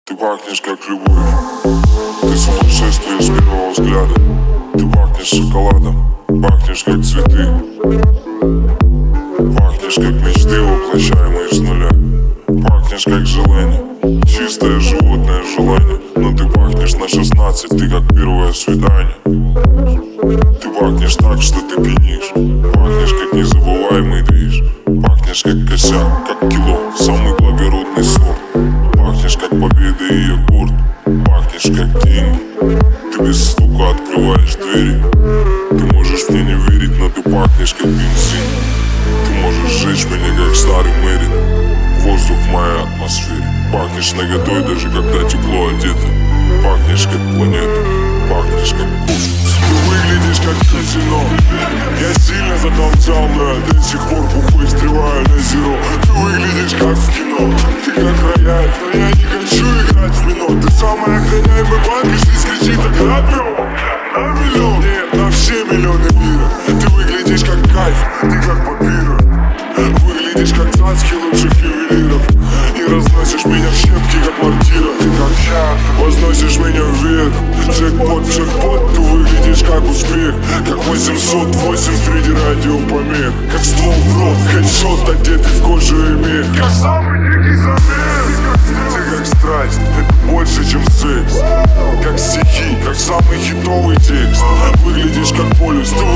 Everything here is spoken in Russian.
Ты пахнешь как любовь, ты сумасшествие с первого взгляда. Ты пахнешь шоколадом, пахнешь как цветы. Пахнешь как мечты, воплощаемые с нуля. Пахнешь как желание, чистое животное желание. Но ты пахнешь на 16, ты как первое свидание. Ты пахнешь так, что ты пьянишь. Пахнешь как незабываемый движ. Пахнешь как косяк, как кило, самый благородный сорт. Пахнешь как победа и аккорд. Пахнешь как деньги. Ты без стука открываешь двери. Ты можешь мне не верить, но ты пахнешь как бензин. Ты можешь сжечь меня как старый Мэрин. Воздух в моей атмосфере. Пахнешь наготой, даже когда тепло одето. Пахнешь как планета. Пахнешь как космос. Ты выглядишь как казино. Я сильно затолчал, но я до сих пор бухой встреваю на зеро. Ты выглядишь как в кино. Ты как рояль, но я не хочу играть в мино. Ты самый охраняемый банк, и жизнь кричит так на миллион. Нет, на все миллионы мира. Ты выглядишь как кайф, ты как папира. Выглядишь как цацки лучших ювелиров. И разносишь меня в щепки, как квартира. Ты как я, возносишь меня вверх. Джекпот, джекпот, ты выглядишь как успех. Как 808 среди радиопомех. Как ствол в рот, хедшот, одетый в кожу и мех. Как самый дикий замес. Ты как страсть, это больше, чем секс. Как стихи, как самый хитовый текст. Выглядишь как полюс, ты